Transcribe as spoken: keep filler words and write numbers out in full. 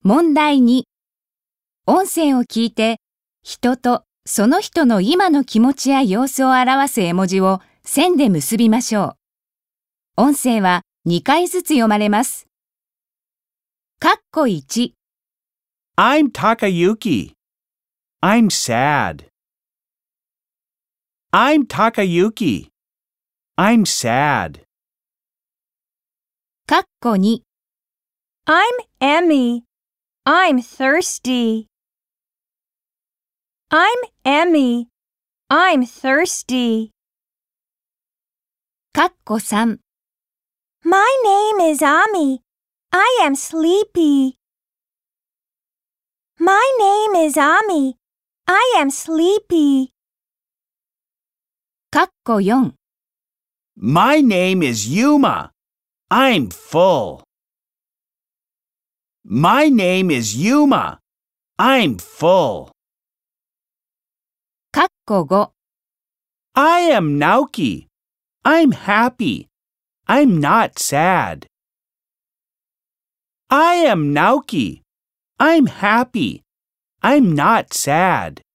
問題に、音声を聞いて、人とその人の今の気持ちや様子を表す絵文字を線で結びましょう。音声はにかいずつ読まれます。かっこいち。 I'm Takayuki. I'm sad. I'm Takayuki. I'm sad. かっこに。 I'm Emmy. I'm thirsty. I'm Emmy. I'm thirsty. かっこさん。 My name is Ami. I am sleepy. My name is Ami. I am sleepy. かっこよん。 My name is Yuma. I'm full. My name is Yuma. I'm full. かっこご。 I am Naoki. I'm happy. I'm not sad. I am Naoki. I'm happy. I'm not sad.